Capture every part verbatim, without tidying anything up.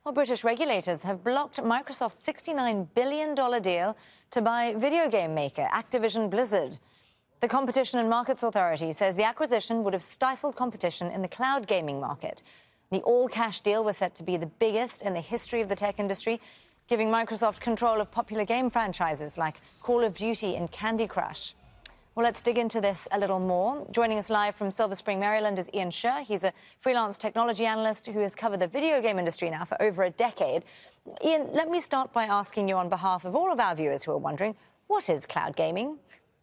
Well, British regulators have blocked Microsoft's sixty-nine billion dollars deal to buy video game maker Activision Blizzard. The Competition and Markets Authority says the acquisition would have stifled competition in the cloud gaming market. The all-cash deal was set to be the biggest in the history of the tech industry, giving Microsoft control of popular game franchises like Call of Duty and Candy Crush. Well, let's dig into this a little more. Joining us live from Silver Spring, Maryland, is Ian Sherr. He's a freelance technology analyst who has covered the video game industry now for over a decade. Ian, let me start by asking you on behalf of all of our viewers who are wondering, what is cloud gaming?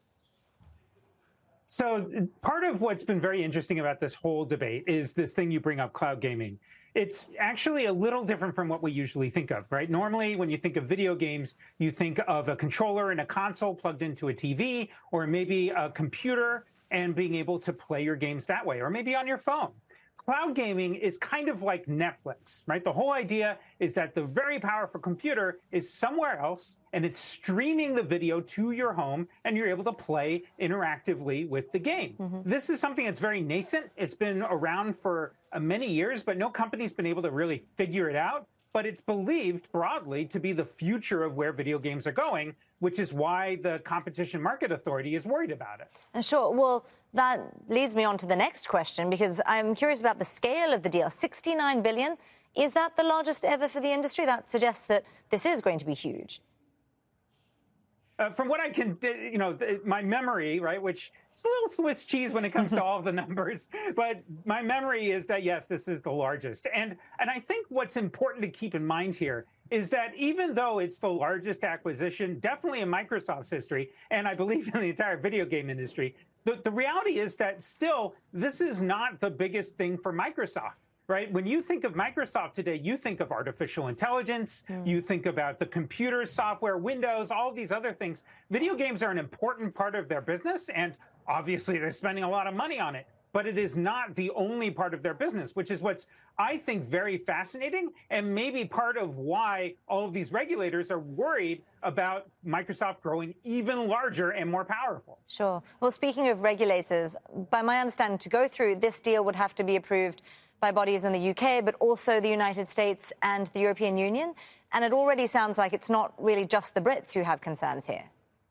So part of what's been very interesting about this whole debate is this thing you bring up, cloud gaming. It's actually a little different from what we usually think of, right? Normally, when you think of video games, you think of a controller and a console plugged into a T V, or maybe a computer and being able to play your games that way, or maybe on your phone. Cloud gaming is kind of like Netflix, right? The whole idea is that the very powerful computer is somewhere else, and it's streaming the video to your home, and you're able to play interactively with the game. Mm-hmm. This is something that's very nascent. It's been around for uh, many years, but no company's been able to really figure it out. But it's believed broadly to be the future of where video games are going, which is why the Competition Market Authority is worried about it. And sure. Well, that leads me on to the next question, because I'm curious about the scale of the deal. sixty-nine billion dollars, is that the largest ever for the industry? That suggests that this is going to be huge. Uh, from what I can, you know, my memory, right, which is a little Swiss cheese when it comes to all of the numbers, but my memory is that, yes, this is the largest. And, and I think what's important to keep in mind here is that even though it's the largest acquisition, definitely in Microsoft's history, and I believe in the entire video game industry, the, the reality is that still, this is not the biggest thing for Microsoft. Right? When you think of Microsoft today, you think of artificial intelligence, mm. you think about the computer, software, Windows, all these other things. Video games are an important part of their business, and obviously they're spending a lot of money on it. But it is not the only part of their business, which is what's, I think, very fascinating, and maybe part of why all of these regulators are worried about Microsoft growing even larger and more powerful. Sure. Well, speaking of regulators, by my understanding, to go through, this deal would have to be approved by bodies in the U K, but also the United States and the European Union. And it already sounds like it's not really just the Brits who have concerns here.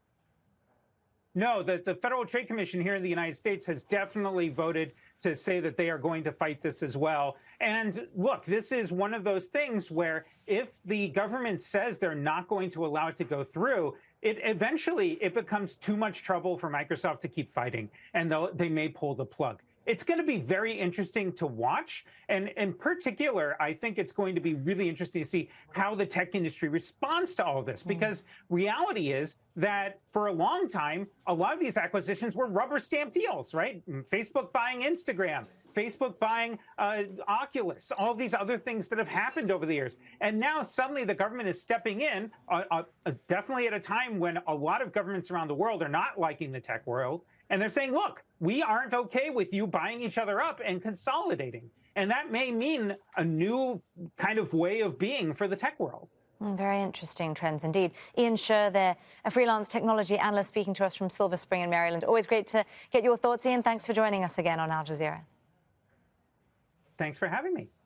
No, the, the Federal Trade Commission here in the United States has definitely voted to say that they are going to fight this as well. And look, this is one of those things where if the government says they're not going to allow it to go through, it eventually it becomes too much trouble for Microsoft to keep fighting, and they may pull the plug. It's going to be very interesting to watch. And in particular, I think it's going to be really interesting to see how the tech industry responds to all this, because reality is that for a long time, a lot of these acquisitions were rubber stamp deals, right? Facebook buying Instagram, Facebook buying uh, Oculus, all these other things that have happened over the years. And now suddenly the government is stepping in, uh, uh, definitely at a time when a lot of governments around the world are not liking the tech world. And they're saying, look, we aren't okay with you buying each other up and consolidating. And that may mean a new kind of way of being for the tech world. Mm, very interesting trends indeed. Ian Sherr there, a freelance technology analyst speaking to us from Silver Spring in Maryland. Always great to get your thoughts, Ian. Thanks for joining us again on Al Jazeera. Thanks for having me.